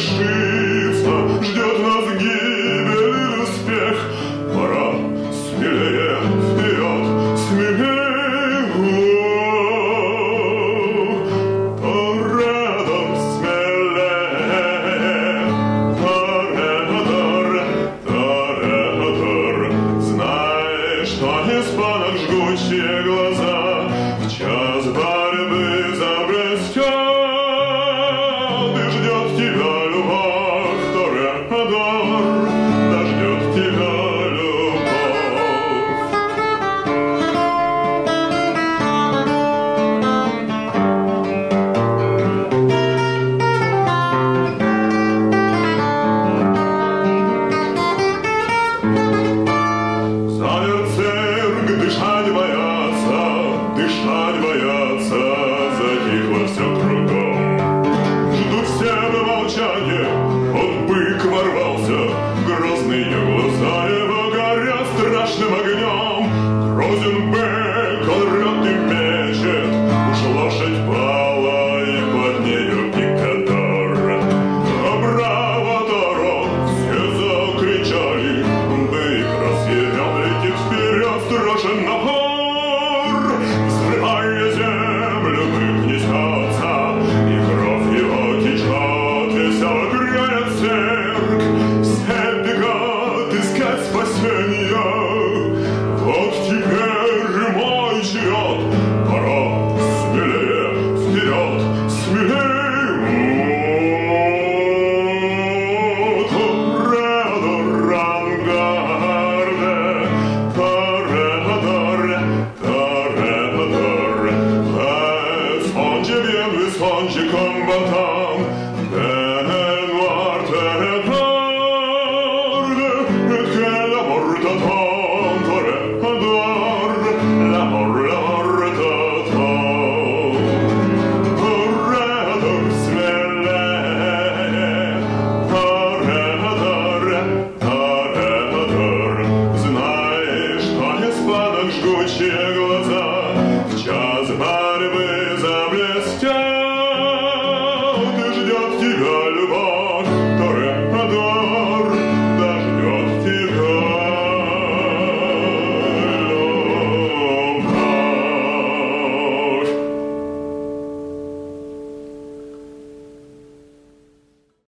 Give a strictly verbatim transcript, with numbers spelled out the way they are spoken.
решится, ждет нас гибель или успех. Пора смелее вперед, смелее. Торедор, смелее. Торедор, Торедор. Знаешь, что испанок жгучие глаза в час борьбы забрестят, и ждет тебя любовь, Торедор, да ждет тебя любовь. Замер цирк, дышать боятся, дышать боятся, затихло все кругом. Ждут все в молчании, он бык ворвался, грозные глаза его горят страшным огнем. Грозен бык, он рвет и мечет, уж лошадь пала, и под нею пикадор. А браво, Торо, все закричали, бык разъярен летит вперед, страшен напор. Взрывая землю, бык несется, и кровь его течет, весь огряет цирк. Все бегут искать спасения, вот теперь мой черед. Пора смелее вперед, смелее. Торедор, рангарде, Торедор, Toredor. Risponde bien, risponde combattant, Benoir Toredor, et que l'amor t'attend, Toredor, l'amor, l'amor t'attend. Toredor, смелее. Торедор, Торедор. Знаешь, что испанок жгучие глаза